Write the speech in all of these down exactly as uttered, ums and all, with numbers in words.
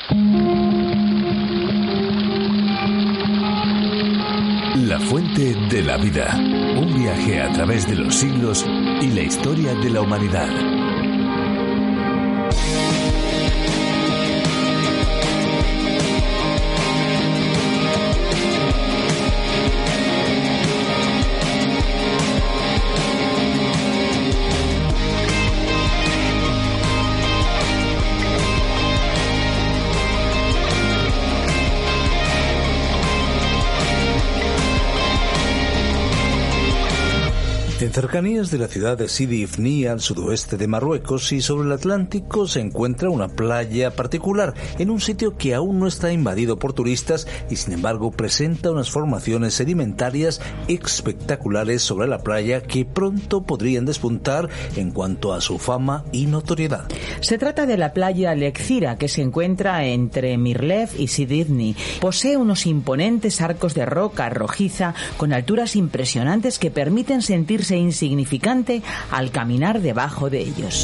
La fuente de la vida. Un viaje a través de los siglos y la historia de la humanidad. En cercanías de la ciudad de Sidi Ifni, al sudoeste de Marruecos, y sobre el Atlántico, se encuentra una playa particular, en un sitio que aún no está invadido por turistas y sin embargo presenta unas formaciones sedimentarias espectaculares sobre la playa que pronto podrían despuntar en cuanto a su fama y notoriedad. Se trata de la playa Lexira, que se encuentra entre Mirlev y Sidi Ifni. Posee unos imponentes arcos de roca rojiza con alturas impresionantes que permiten sentirse insignificante al caminar debajo de ellos.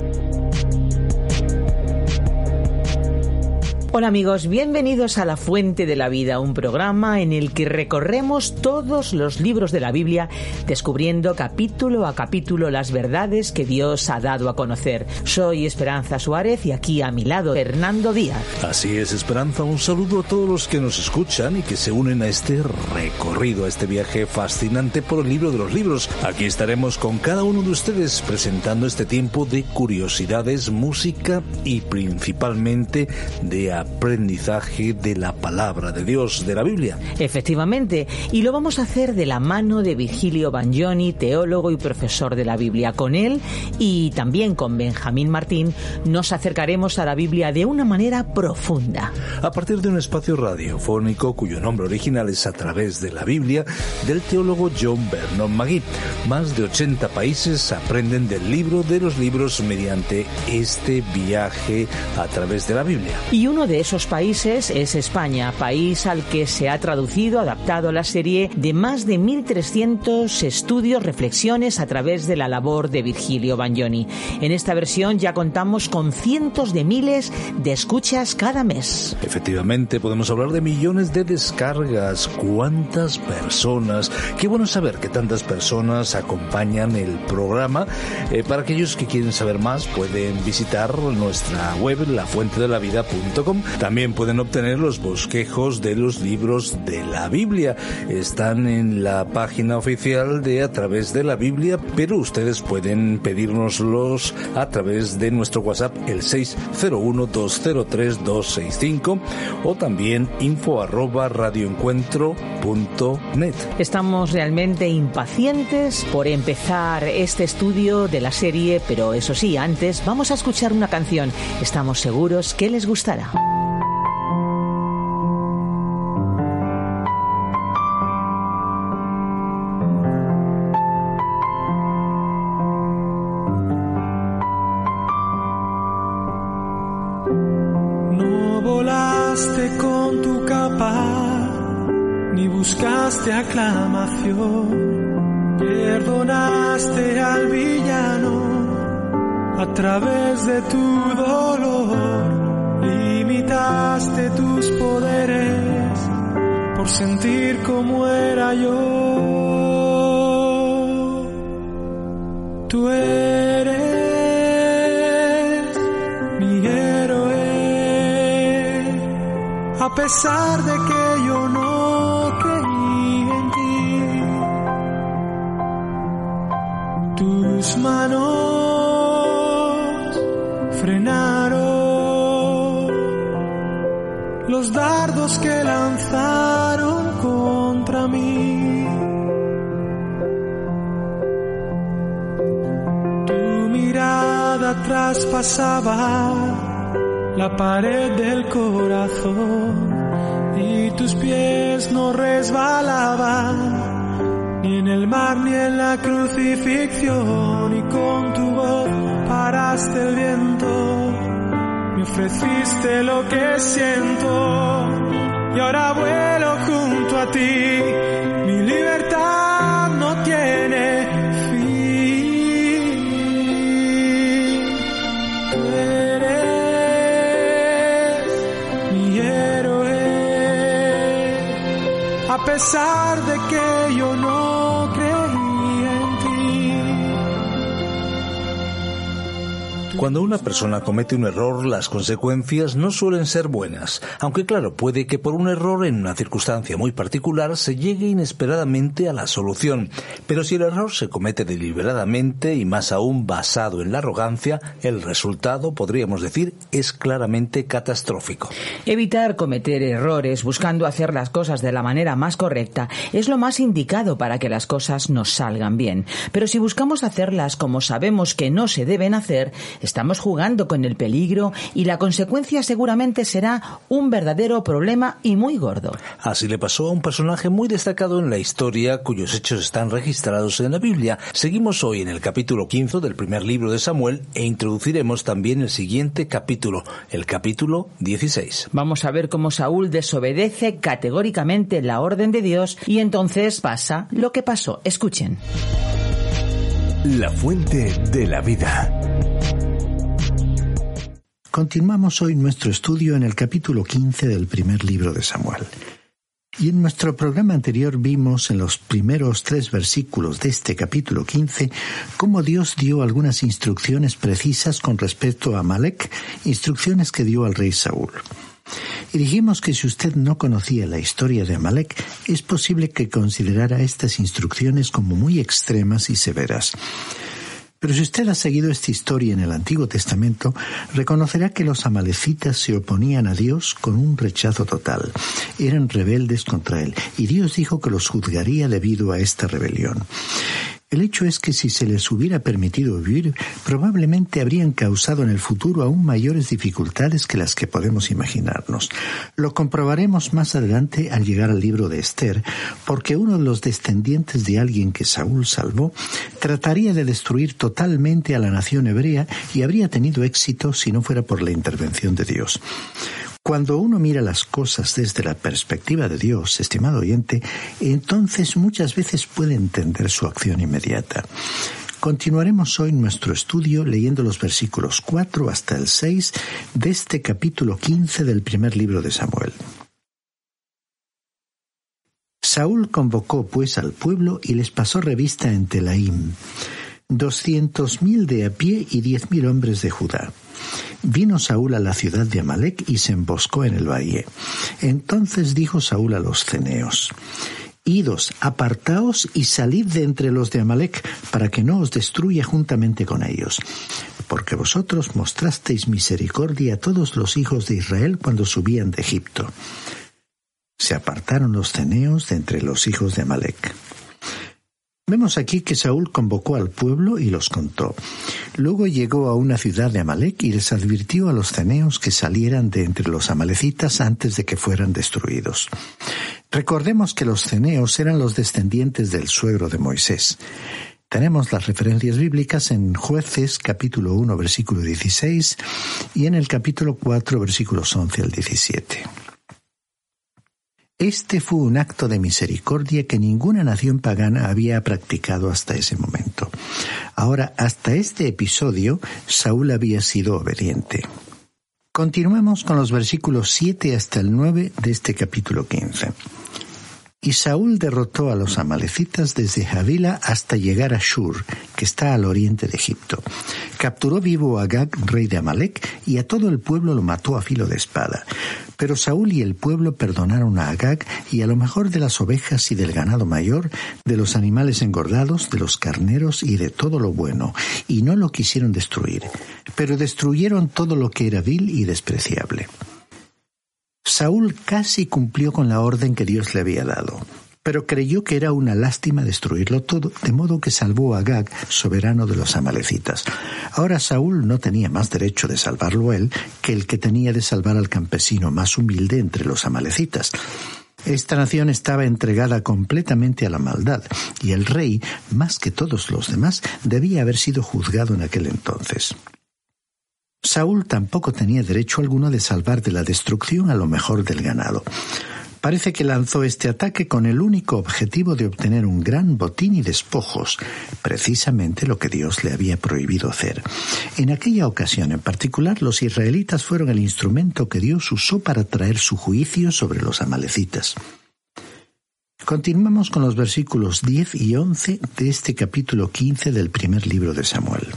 Hola amigos, bienvenidos a La Fuente de la Vida, un programa en el que recorremos todos los libros de la Biblia, descubriendo capítulo a capítulo las verdades que Dios ha dado a conocer. Soy Esperanza Suárez y aquí a mi lado Fernando Díaz. Así es, Esperanza, un saludo a todos los que nos escuchan y que se unen a este recorrido, a este viaje fascinante por el libro de los libros. Aquí estaremos con cada uno de ustedes presentando este tiempo de curiosidades, música y principalmente de aprendizaje de la palabra de Dios, de la Biblia. Efectivamente, y lo vamos a hacer de la mano de Virgilio Bagnoni, teólogo y profesor de la Biblia. Con él y también con Benjamín Martín nos acercaremos a la Biblia de una manera profunda. A partir de un espacio radiofónico cuyo nombre original es A Través de la Biblia, del teólogo John Vernon Magee. Más de ochenta países aprenden del libro de los libros mediante este viaje a través de la Biblia. Y uno de esos países es España, país al que se ha traducido, adaptado la serie de más de mil trescientos estudios, reflexiones a través de la labor de Virgilio Bagnoni. En esta versión ya contamos con cientos de miles de escuchas cada mes. Efectivamente, podemos hablar de millones de descargas. ¿Cuántas personas? Qué bueno saber que tantas personas acompañan el programa. Eh, para aquellos que quieren saber más, pueden visitar nuestra web, la fuente de la vida punto com. También pueden obtener los bosquejos de los libros de la Biblia. Están en la página oficial de A Través de la Biblia, pero ustedes pueden pedírnoslos a través de nuestro WhatsApp, el seis cero uno, dos cero tres, dos seis cinco, o también info arroba radioencuentro punto net. Estamos realmente impacientes por empezar este estudio de la serie, pero eso sí, antes vamos a escuchar una canción. Estamos seguros que les gustará. No volaste con tu capa, ni buscaste aclamación, perdonaste al villano a través de tu dolor, limitaste tus poderes por sentir como era yo. Tú eres mi héroe, a pesar de que yo no creí en ti. Tus manos frenaron los dardos que lanzaron contra mí. Tu mirada traspasaba la pared del corazón y tus pies no resbalaban ni en el mar ni en la crucifixión, y con tu voz paraste el viento, me ofreciste lo que siento y ahora vuelo junto a ti. Mi libertad no tiene fin. Tú eres mi pesar de que yo no creí en ti. Cuando una persona comete un error, las consecuencias no suelen ser buenas, aunque claro, puede que por un error en una circunstancia muy particular se llegue inesperadamente a la solución. Pero si el error se comete deliberadamente y más aún basado en la arrogancia, el resultado, podríamos decir, es claramente catastrófico. Evitar cometer errores buscando hacer las cosas de la manera más correcta es lo más indicado para que las cosas nos salgan bien. Pero si buscamos hacerlas como sabemos que no se deben hacer, estamos jugando con el peligro y la consecuencia seguramente será un verdadero problema y muy gordo. Así le pasó a un personaje muy destacado en la historia cuyos hechos están registrados en la Biblia. Seguimos hoy en el capítulo quince del primer libro de Samuel e introduciremos también el siguiente capítulo, el capítulo dieciséis. Vamos a ver cómo Saúl desobedece categóricamente la orden de Dios y entonces pasa lo que pasó. Escuchen. La fuente de la vida. Continuamos hoy nuestro estudio en el capítulo quince del primer libro de Samuel. Y en nuestro programa anterior vimos en los primeros tres versículos de este capítulo quince cómo Dios dio algunas instrucciones precisas con respecto a Amalek, instrucciones que dio al rey Saúl. Y dijimos que si usted no conocía la historia de Amalek, es posible que considerara estas instrucciones como muy extremas y severas. Pero si usted ha seguido esta historia en el Antiguo Testamento, reconocerá que los amalecitas se oponían a Dios con un rechazo total. Eran rebeldes contra él, y Dios dijo que los juzgaría debido a esta rebelión. El hecho es que si se les hubiera permitido vivir, probablemente habrían causado en el futuro aún mayores dificultades que las que podemos imaginarnos. Lo comprobaremos más adelante al llegar al libro de Esther, porque uno de los descendientes de alguien que Saúl salvó trataría de destruir totalmente a la nación hebrea y habría tenido éxito si no fuera por la intervención de Dios. Cuando uno mira las cosas desde la perspectiva de Dios, estimado oyente, entonces muchas veces puede entender su acción inmediata. Continuaremos hoy nuestro estudio leyendo los versículos cuatro hasta el seis de este capítulo quince del primer libro de Samuel. Saúl convocó pues al pueblo y les pasó revista en Telaim, doscientos mil de a pie y diez mil hombres de Judá. Vino Saúl a la ciudad de Amalec y se emboscó en el valle. Entonces dijo Saúl a los ceneos: Idos, apartaos y salid de entre los de Amalec, para que no os destruya juntamente con ellos. Porque vosotros mostrasteis misericordia a todos los hijos de Israel cuando subían de Egipto. Se apartaron los ceneos de entre los hijos de Amalec. Vemos aquí que Saúl convocó al pueblo y los contó. Luego llegó a una ciudad de Amalec y les advirtió a los ceneos que salieran de entre los amalecitas antes de que fueran destruidos. Recordemos que los ceneos eran los descendientes del suegro de Moisés. Tenemos las referencias bíblicas en Jueces capítulo uno versículo dieciséis y en el capítulo cuatro versículos once al diecisiete. Este fue un acto de misericordia que ninguna nación pagana había practicado hasta ese momento. Ahora, hasta este episodio, Saúl había sido obediente. Continuemos con los versículos siete hasta el nueve de este capítulo quince. Y Saúl derrotó a los amalecitas desde Javila hasta llegar a Shur, que está al oriente de Egipto. Capturó vivo a Agag, rey de Amalec, y a todo el pueblo lo mató a filo de espada. Pero Saúl y el pueblo perdonaron a Agag y a lo mejor de las ovejas y del ganado mayor, de los animales engordados, de los carneros y de todo lo bueno, y no lo quisieron destruir, pero destruyeron todo lo que era vil y despreciable. Saúl casi cumplió con la orden que Dios le había dado, pero creyó que era una lástima destruirlo todo, de modo que salvó a Agag, soberano de los amalecitas. Ahora Saúl no tenía más derecho de salvarlo a él que el que tenía de salvar al campesino más humilde entre los amalecitas. Esta nación estaba entregada completamente a la maldad, y el rey, más que todos los demás, debía haber sido juzgado en aquel entonces. Saúl tampoco tenía derecho alguno de salvar de la destrucción a lo mejor del ganado. Parece que lanzó este ataque con el único objetivo de obtener un gran botín y despojos, precisamente lo que Dios le había prohibido hacer. En aquella ocasión en particular, los israelitas fueron el instrumento que Dios usó para traer su juicio sobre los amalecitas. Continuamos con los versículos diez y once de este capítulo quince del primer libro de Samuel.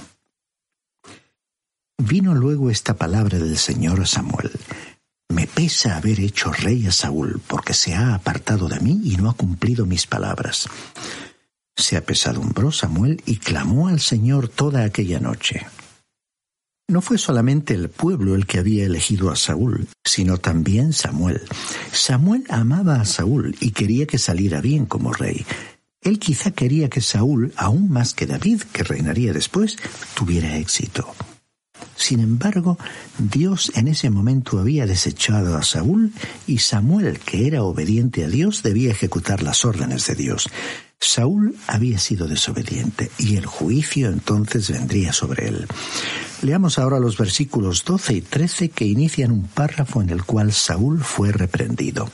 Vino luego esta palabra del Señor a Samuel: Me pesa haber hecho rey a Saúl, porque se ha apartado de mí y no ha cumplido mis palabras. Se apesadumbró Samuel y clamó al Señor toda aquella noche. No fue solamente el pueblo el que había elegido a Saúl, sino también Samuel. Samuel amaba a Saúl y quería que saliera bien como rey. Él quizá quería que Saúl, aún más que David, que reinaría después, tuviera éxito. Sin embargo, Dios en ese momento había desechado a Saúl y Samuel, que era obediente a Dios, debía ejecutar las órdenes de Dios. Saúl había sido desobediente y el juicio entonces vendría sobre él. Leamos ahora los versículos doce y trece que inician un párrafo en el cual Saúl fue reprendido.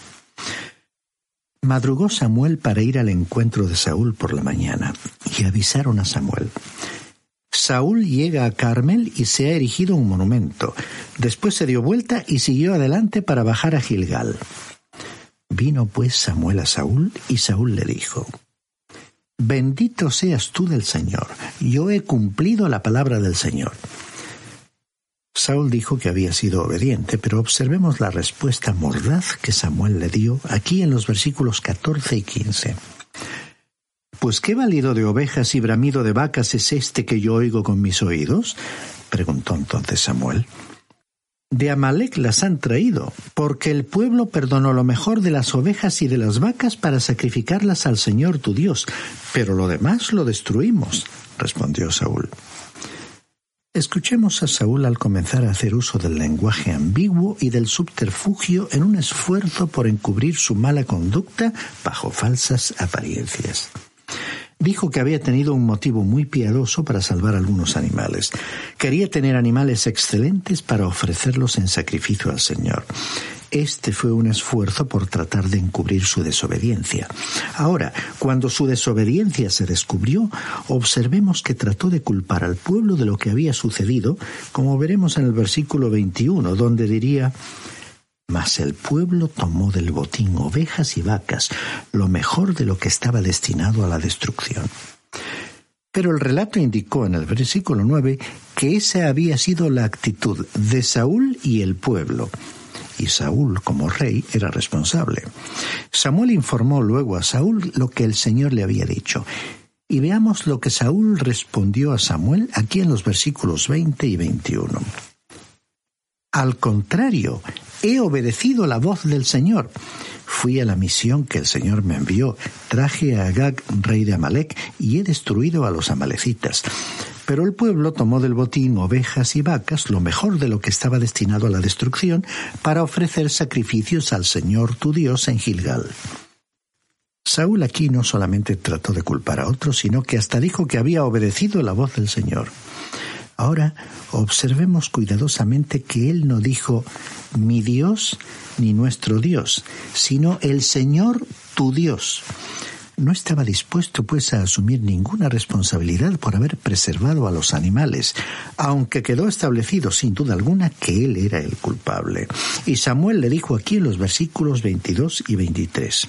Madrugó Samuel para ir al encuentro de Saúl por la mañana, y avisaron a Samuel: Saúl llega a Carmel y se ha erigido un monumento. Después se dio vuelta y siguió adelante para bajar a Gilgal. Vino pues Samuel a Saúl, y Saúl le dijo: Bendito seas tú del Señor, yo he cumplido la palabra del Señor. Saúl dijo que había sido obediente, pero observemos la respuesta mordaz que Samuel le dio aquí en los versículos catorce y quince. «¿Pues qué balido de ovejas y bramido de vacas es este que yo oigo con mis oídos?», preguntó entonces Samuel. «De Amalec las han traído, porque el pueblo perdonó lo mejor de las ovejas y de las vacas para sacrificarlas al Señor tu Dios, pero lo demás lo destruimos», respondió Saúl. Escuchemos a Saúl al comenzar a hacer uso del lenguaje ambiguo y del subterfugio en un esfuerzo por encubrir su mala conducta bajo falsas apariencias. Dijo que había tenido un motivo muy piadoso para salvar algunos animales. Quería tener animales excelentes para ofrecerlos en sacrificio al Señor. Este fue un esfuerzo por tratar de encubrir su desobediencia. Ahora, cuando su desobediencia se descubrió, observemos que trató de culpar al pueblo de lo que había sucedido, como veremos en el versículo veintiuno, donde diría: «Mas el pueblo tomó del botín ovejas y vacas, lo mejor de lo que estaba destinado a la destrucción». Pero el relato indicó en el versículo nueve que esa había sido la actitud de Saúl y el pueblo. Y Saúl, como rey, era responsable. Samuel informó luego a Saúl lo que el Señor le había dicho. Y veamos lo que Saúl respondió a Samuel aquí en los versículos veinte y veintiuno. «Al contrario, he obedecido la voz del Señor. Fui a la misión que el Señor me envió. Traje a Agag, rey de Amalec, y he destruido a los amalecitas. Pero el pueblo tomó del botín ovejas y vacas, lo mejor de lo que estaba destinado a la destrucción, para ofrecer sacrificios al Señor tu Dios en Gilgal». Saúl aquí no solamente trató de culpar a otros, sino que hasta dijo que había obedecido la voz del Señor. Ahora observemos cuidadosamente que él no dijo «mi Dios» ni «nuestro Dios», sino «el Señor tu Dios». No estaba dispuesto, pues, a asumir ninguna responsabilidad por haber preservado a los animales, aunque quedó establecido sin duda alguna que él era el culpable. Y Samuel le dijo aquí en los versículos veintidós y veintitrés: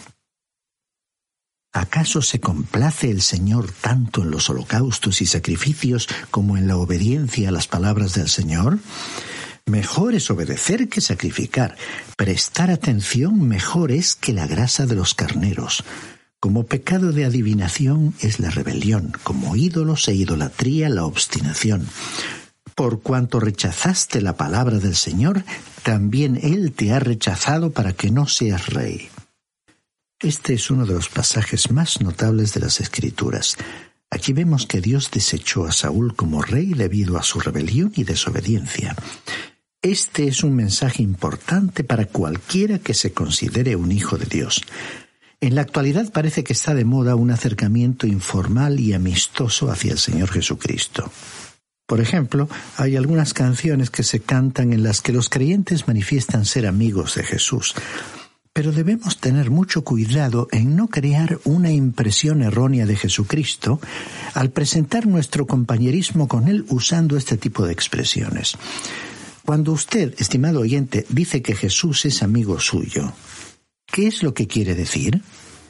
«¿Acaso se complace el Señor tanto en los holocaustos y sacrificios como en la obediencia a las palabras del Señor? Mejor es obedecer que sacrificar. Prestar atención mejor es que la grasa de los carneros. Como pecado de adivinación es la rebelión, como ídolos e idolatría la obstinación. Por cuanto rechazaste la palabra del Señor, también Él te ha rechazado para que no seas rey». Este es uno de los pasajes más notables de las Escrituras. Aquí vemos que Dios desechó a Saúl como rey debido a su rebelión y desobediencia. Este es un mensaje importante para cualquiera que se considere un hijo de Dios. En la actualidad parece que está de moda un acercamiento informal y amistoso hacia el Señor Jesucristo. Por ejemplo, hay algunas canciones que se cantan en las que los creyentes manifiestan ser amigos de Jesús. Pero debemos tener mucho cuidado en no crear una impresión errónea de Jesucristo al presentar nuestro compañerismo con Él usando este tipo de expresiones. Cuando usted, estimado oyente, dice que Jesús es amigo suyo, ¿qué es lo que quiere decir?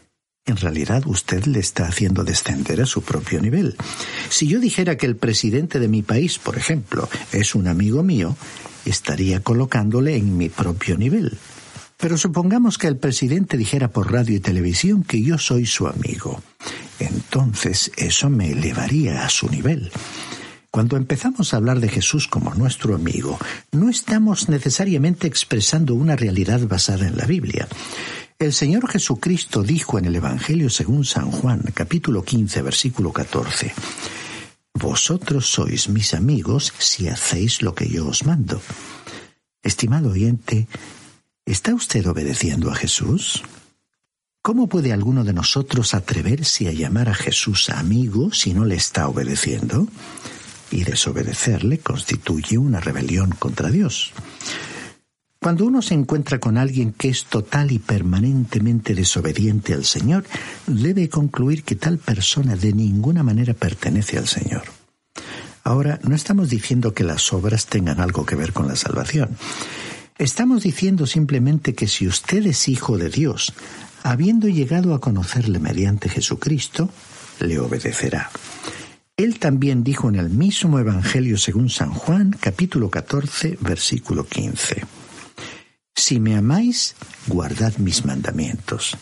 En realidad usted le está haciendo descender a su propio nivel. Si yo dijera que el presidente de mi país, por ejemplo, es un amigo mío, estaría colocándole en mi propio nivel. Pero supongamos que el presidente dijera por radio y televisión que yo soy su amigo. Entonces eso me elevaría a su nivel. Cuando empezamos a hablar de Jesús como nuestro amigo, no estamos necesariamente expresando una realidad basada en la Biblia. El Señor Jesucristo dijo en el Evangelio según San Juan, capítulo quince, versículo catorce, «Vosotros sois mis amigos si hacéis lo que yo os mando». Estimado oyente, ¿está usted obedeciendo a Jesús? ¿Cómo puede alguno de nosotros atreverse a llamar a Jesús amigo si no le está obedeciendo? Y desobedecerle constituye una rebelión contra Dios. Cuando uno se encuentra con alguien que es total y permanentemente desobediente al Señor, debe concluir que tal persona de ninguna manera pertenece al Señor. Ahora, no estamos diciendo que las obras tengan algo que ver con la salvación. Estamos diciendo simplemente que si usted es hijo de Dios, habiendo llegado a conocerle mediante Jesucristo, le obedecerá. Él también dijo en el mismo Evangelio según San Juan, capítulo catorce, versículo quince. Si me amáis, guardad mis mandamientos.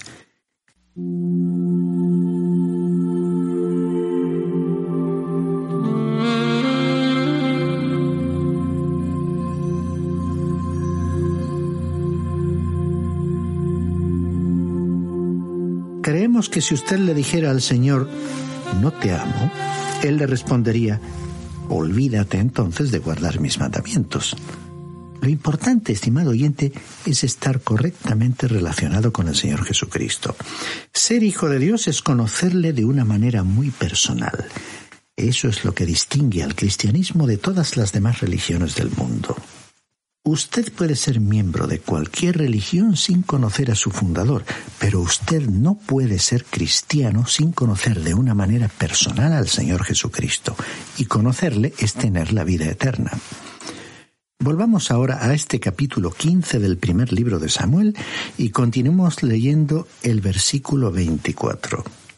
Creemos que si usted le dijera al Señor, no te amo, Él le respondería, olvídate entonces de guardar mis mandamientos. Lo importante, estimado oyente, es estar correctamente relacionado con el Señor Jesucristo. Ser hijo de Dios es conocerle de una manera muy personal. Eso es lo que distingue al cristianismo de todas las demás religiones del mundo. Usted puede ser miembro de cualquier religión sin conocer a su fundador, pero usted no puede ser cristiano sin conocer de una manera personal al Señor Jesucristo. Y conocerle es tener la vida eterna. Volvamos ahora a este capítulo quince del primer libro de Samuel y continuemos leyendo el versículo veinticuatro.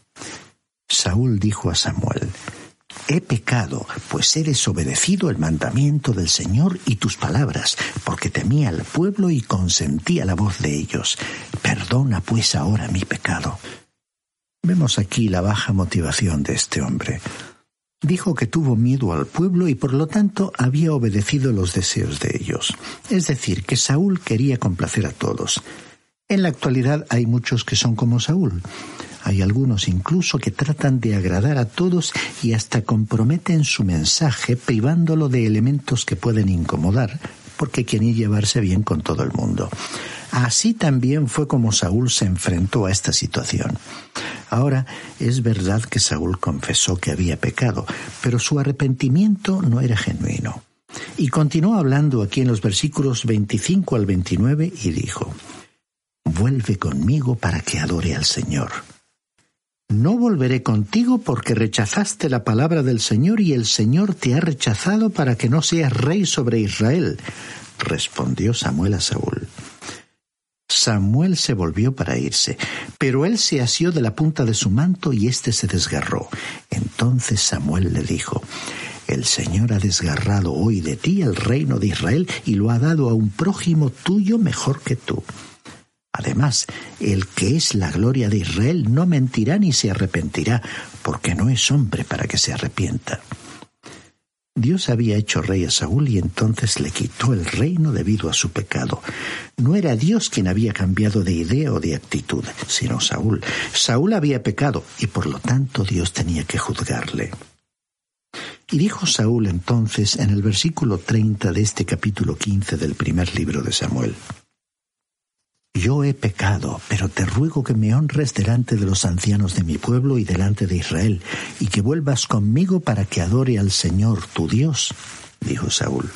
Saúl dijo a Samuel, «He pecado, pues he desobedecido el mandamiento del Señor y tus palabras, porque temía al pueblo y consentí a la voz de ellos. Perdona pues ahora mi pecado». Vemos aquí la baja motivación de este hombre. Dijo que tuvo miedo al pueblo y por lo tanto había obedecido los deseos de ellos. Es decir, que Saúl quería complacer a todos. En la actualidad hay muchos que son como Saúl. Hay algunos incluso que tratan de agradar a todos y hasta comprometen su mensaje privándolo de elementos que pueden incomodar, porque quieren llevarse bien con todo el mundo. Así también fue como Saúl se enfrentó a esta situación. Ahora, es verdad que Saúl confesó que había pecado, pero su arrepentimiento no era genuino. Y continuó hablando aquí en los versículos veinticinco al veintinueve y dijo, «Vuelve conmigo para que adore al Señor». «No volveré contigo porque rechazaste la palabra del Señor y el Señor te ha rechazado para que no seas rey sobre Israel», respondió Samuel a Saúl. Samuel se volvió para irse, pero él se asió de la punta de su manto y éste se desgarró. Entonces Samuel le dijo, «El Señor ha desgarrado hoy de ti el reino de Israel y lo ha dado a un prójimo tuyo mejor que tú. Además, el que es la gloria de Israel no mentirá ni se arrepentirá, porque no es hombre para que se arrepienta». Dios había hecho rey a Saúl y entonces le quitó el reino debido a su pecado. No era Dios quien había cambiado de idea o de actitud, sino Saúl. Saúl había pecado y por lo tanto Dios tenía que juzgarle. Y dijo Saúl entonces en el versículo treinta de este capítulo quince del primer libro de Samuel, «Yo he pecado, pero te ruego que me honres delante de los ancianos de mi pueblo y delante de Israel, y que vuelvas conmigo para que adore al Señor tu Dios», dijo Saúl.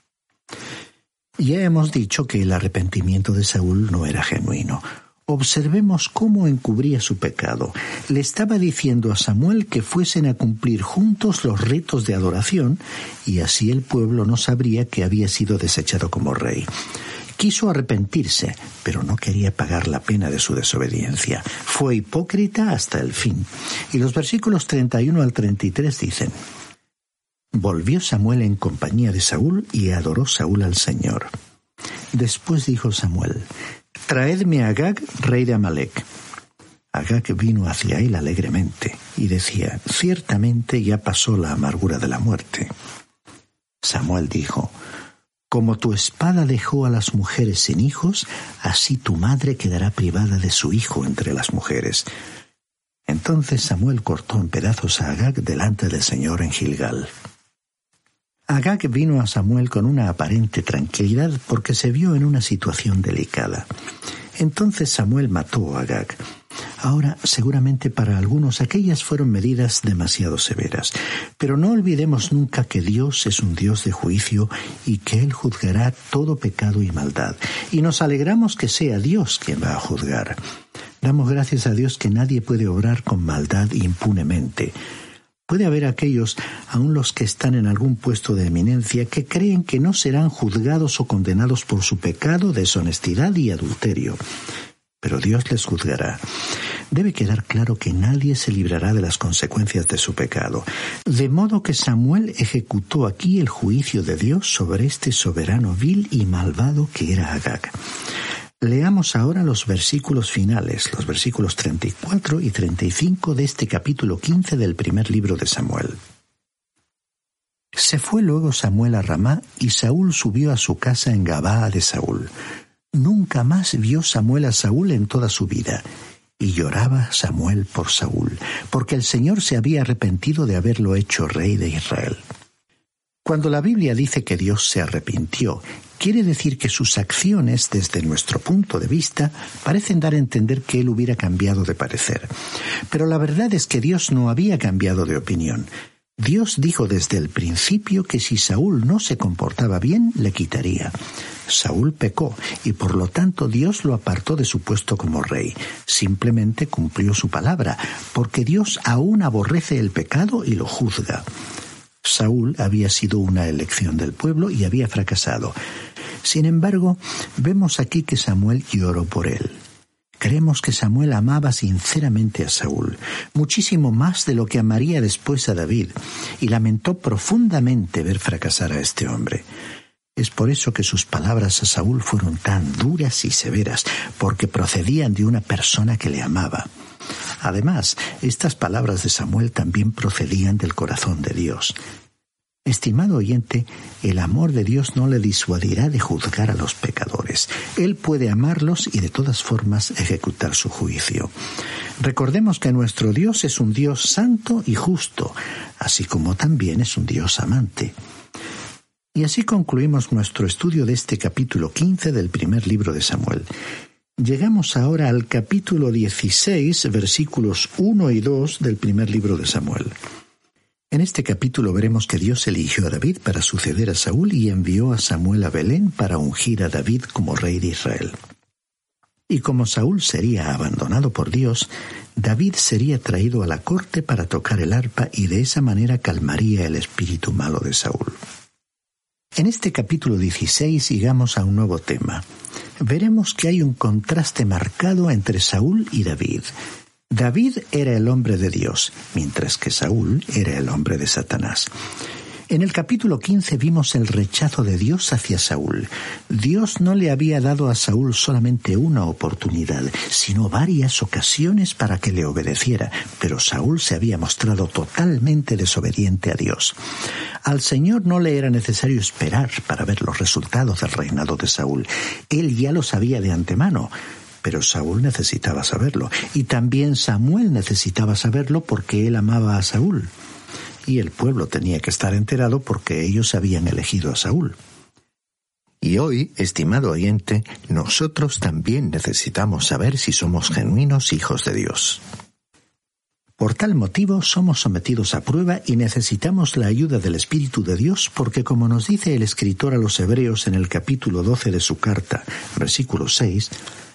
Ya hemos dicho que el arrepentimiento de Saúl no era genuino. Observemos cómo encubría su pecado. Le estaba diciendo a Samuel que fuesen a cumplir juntos los ritos de adoración, y así el pueblo no sabría que había sido desechado como rey. Quiso arrepentirse, pero no quería pagar la pena de su desobediencia. Fue hipócrita hasta el fin. Y los versículos treinta y uno al treinta y tres dicen: Volvió Samuel en compañía de Saúl y adoró Saúl al Señor. Después dijo Samuel: Traedme a Agag, rey de Amalec. Agag vino hacia él alegremente y decía: Ciertamente ya pasó la amargura de la muerte. Samuel dijo: Como tu espada dejó a las mujeres sin hijos, así tu madre quedará privada de su hijo entre las mujeres. Entonces Samuel cortó en pedazos a Agag delante del Señor en Gilgal. Agag vino a Samuel con una aparente tranquilidad porque se vio en una situación delicada. Entonces Samuel mató a Agag. Ahora, seguramente para algunos aquellas fueron medidas demasiado severas, pero no olvidemos nunca que Dios es un Dios de juicio y que Él juzgará todo pecado y maldad, y nos alegramos que sea Dios quien va a juzgar. Damos gracias a Dios que nadie puede obrar con maldad impunemente. Puede haber aquellos, aun los que están en algún puesto de eminencia, que creen que no serán juzgados o condenados por su pecado, deshonestidad y adulterio. Pero Dios les juzgará. Debe quedar claro que nadie se librará de las consecuencias de su pecado. De modo que Samuel ejecutó aquí el juicio de Dios sobre este soberano vil y malvado que era Agag. Leamos ahora los versículos finales, los versículos treinta y cuatro y treinta y cinco de este capítulo quince del primer libro de Samuel. Se fue luego Samuel a Ramá, y Saúl subió a su casa en Gabaa de Saúl. Nunca más vio Samuel a Saúl en toda su vida, y lloraba Samuel por Saúl, porque el Señor se había arrepentido de haberlo hecho rey de Israel. Cuando la Biblia dice que Dios se arrepintió, quiere decir que sus acciones, desde nuestro punto de vista, parecen dar a entender que Él hubiera cambiado de parecer. Pero la verdad es que Dios no había cambiado de opinión. Dios dijo desde el principio que si Saúl no se comportaba bien, le quitaría. Saúl pecó, y por lo tanto Dios lo apartó de su puesto como rey. Simplemente cumplió su palabra, porque Dios aún aborrece el pecado y lo juzga. Saúl había sido una elección del pueblo y había fracasado. Sin embargo, vemos aquí que Samuel lloró por él. Creemos que Samuel amaba sinceramente a Saúl, muchísimo más de lo que amaría después a David, y lamentó profundamente ver fracasar a este hombre. Es por eso que sus palabras a Saúl fueron tan duras y severas, porque procedían de una persona que le amaba. Además, estas palabras de Samuel también procedían del corazón de Dios. Estimado oyente, el amor de Dios no le disuadirá de juzgar a los pecadores. Él puede amarlos y de todas formas ejecutar su juicio. Recordemos que nuestro Dios es un Dios santo y justo, así como también es un Dios amante. Y así concluimos nuestro estudio de este capítulo quince del primer libro de Samuel. Llegamos ahora al capítulo dieciséis, versículos uno y dos del primer libro de Samuel. En este capítulo veremos que Dios eligió a David para suceder a Saúl y envió a Samuel a Belén para ungir a David como rey de Israel. Y como Saúl sería abandonado por Dios, David sería traído a la corte para tocar el arpa y de esa manera calmaría el espíritu malo de Saúl. En este capítulo dieciséis llegamos a un nuevo tema. Veremos que hay un contraste marcado entre Saúl y David. David era el hombre de Dios, mientras que Saúl era el hombre de Satanás. En el capítulo quince vimos el rechazo de Dios hacia Saúl. Dios no le había dado a Saúl solamente una oportunidad, sino varias ocasiones para que le obedeciera, pero Saúl se había mostrado totalmente desobediente a Dios. Al Señor no le era necesario esperar para ver los resultados del reinado de Saúl. Él ya lo sabía de antemano. Pero Saúl necesitaba saberlo, y también Samuel necesitaba saberlo porque él amaba a Saúl. Y el pueblo tenía que estar enterado porque ellos habían elegido a Saúl. Y hoy, estimado oyente, nosotros también necesitamos saber si somos genuinos hijos de Dios. Por tal motivo somos sometidos a prueba y necesitamos la ayuda del Espíritu de Dios porque, como nos dice el escritor a los Hebreos en el capítulo doce de su carta, versículo seis,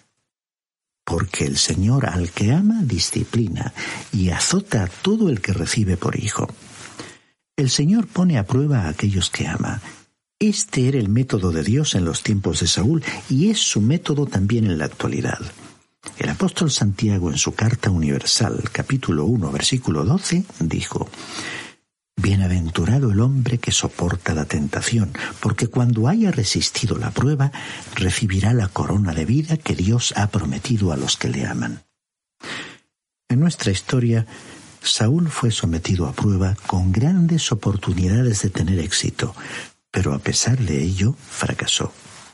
porque el Señor al que ama disciplina y azota a todo el que recibe por hijo. El Señor pone a prueba a aquellos que ama. Este era el método de Dios en los tiempos de Saúl y es su método también en la actualidad. El apóstol Santiago en su Carta Universal, capítulo uno, versículo doce, dijo: Bienaventurado el hombre que soporta la tentación, porque cuando haya resistido la prueba, recibirá la corona de vida que Dios ha prometido a los que le aman. En nuestra historia, Saúl fue sometido a prueba con grandes oportunidades de tener éxito, pero a pesar de ello, fracasó.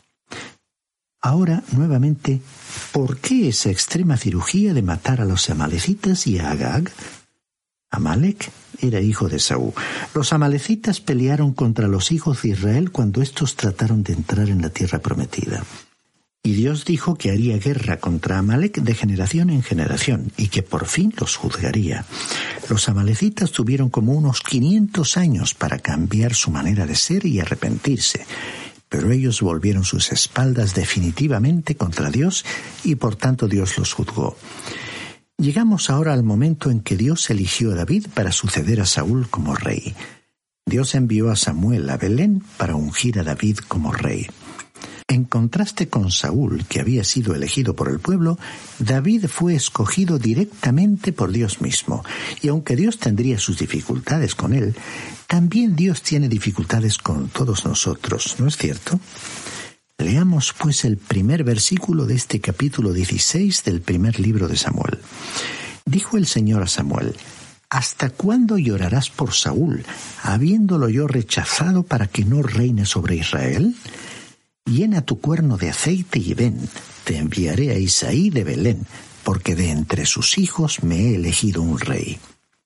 Ahora, nuevamente, ¿por qué esa extrema cirugía de matar a los amalecitas y a Agag? Amalec era hijo de Saúl. Los amalecitas pelearon contra los hijos de Israel cuando estos trataron de entrar en la tierra prometida. Y Dios dijo que haría guerra contra Amalec de generación en generación y que por fin los juzgaría. Los amalecitas tuvieron como unos quinientos años para cambiar su manera de ser y arrepentirse, pero ellos volvieron sus espaldas definitivamente contra Dios y por tanto Dios los juzgó. Llegamos ahora al momento en que Dios eligió a David para suceder a Saúl como rey. Dios envió a Samuel a Belén para ungir a David como rey. En contraste con Saúl, que había sido elegido por el pueblo, David fue escogido directamente por Dios mismo. Y aunque Dios tendría sus dificultades con él, también Dios tiene dificultades con todos nosotros, ¿no es cierto? Leamos pues el primer versículo de este capítulo dieciséis del primer libro de Samuel. Dijo el Señor a Samuel: ¿Hasta cuándo llorarás por Saúl, habiéndolo yo rechazado para que no reine sobre Israel? Llena tu cuerno de aceite y ven, te enviaré a Isaí de Belén, porque de entre sus hijos me he elegido un rey.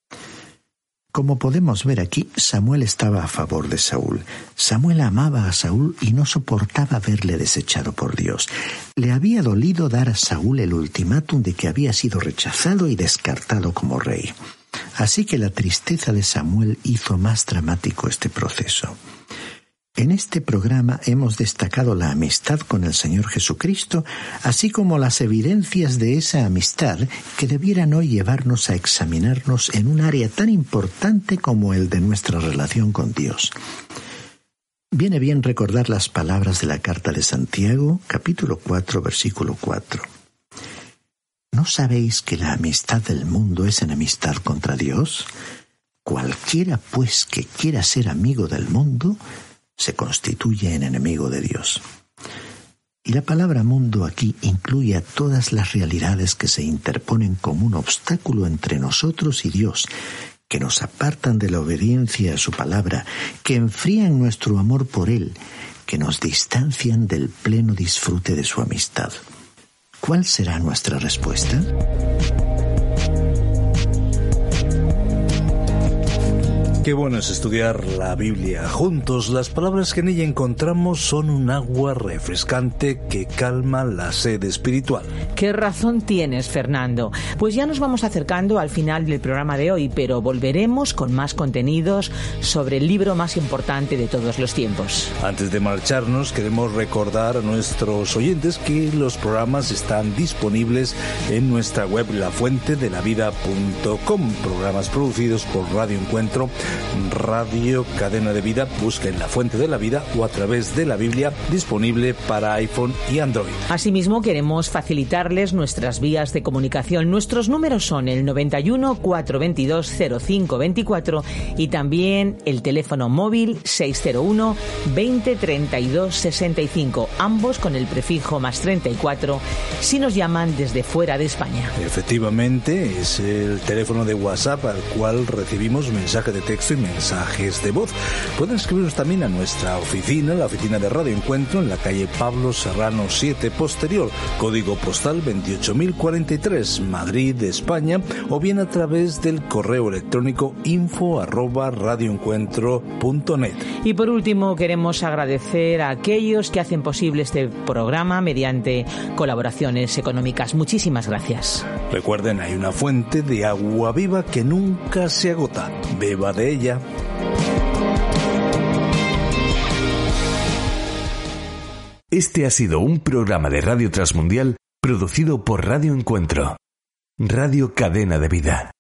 Como podemos ver aquí, Samuel estaba a favor de Saúl. Samuel amaba a Saúl y no soportaba verle desechado por Dios. Le había dolido dar a Saúl el ultimátum de que había sido rechazado y descartado como rey. Así que la tristeza de Samuel hizo más dramático este proceso. En este programa hemos destacado la amistad con el Señor Jesucristo, así como las evidencias de esa amistad que debieran hoy llevarnos a examinarnos en un área tan importante como el de nuestra relación con Dios. Viene bien recordar las palabras de la carta de Santiago, capítulo cuatro, versículo cuatro. ¿No sabéis que la amistad del mundo es enemistad contra Dios? Cualquiera, pues, que quiera ser amigo del mundo, se constituye en enemigo de Dios. Y la palabra mundo aquí incluye a todas las realidades que se interponen como un obstáculo entre nosotros y Dios, que nos apartan de la obediencia a su palabra, que enfrían nuestro amor por Él, que nos distancian del pleno disfrute de su amistad. ¿Cuál será nuestra respuesta? Qué bueno es estudiar la Biblia juntos. Las palabras que en ella encontramos son un agua refrescante que calma la sed espiritual. Qué razón tienes, Fernando. Pues ya nos vamos acercando al final del programa de hoy, pero volveremos con más contenidos sobre el libro más importante de todos los tiempos. Antes de marcharnos, queremos recordar a nuestros oyentes que los programas están disponibles en nuestra web la fuente de la vida punto com. Programas producidos por Radio Encuentro, Radio Cadena de Vida. Busquen La Fuente de la Vida o a través de la Biblia, disponible para iPhone y Android. Asimismo, queremos facilitarles nuestras vías de comunicación. Nuestros números son el noventa y uno, cuatrocientos veintidós, cero cinco veinticuatro y también el teléfono móvil seiscientos uno, veinte, treinta y dos, sesenta y cinco, ambos con el prefijo más treinta y cuatro si nos llaman desde fuera de España. Efectivamente, es el teléfono de WhatsApp al cual recibimos mensajes de texto y mensajes de voz. Pueden escribirnos también a nuestra oficina, la oficina de Radio Encuentro, en la calle Pablo Serrano siete Posterior, código postal veintiocho mil cuarenta y tres, Madrid, España, o bien a través del correo electrónico info arroba radioencuentro punto net. Y por último, queremos agradecer a aquellos que hacen posible este programa mediante colaboraciones económicas. Muchísimas gracias. Recuerden, hay una fuente de agua viva que nunca se agota. Beba de ella. Este ha sido un programa de Radio Transmundial producido por Radio Encuentro, Radio Cadena de Vida.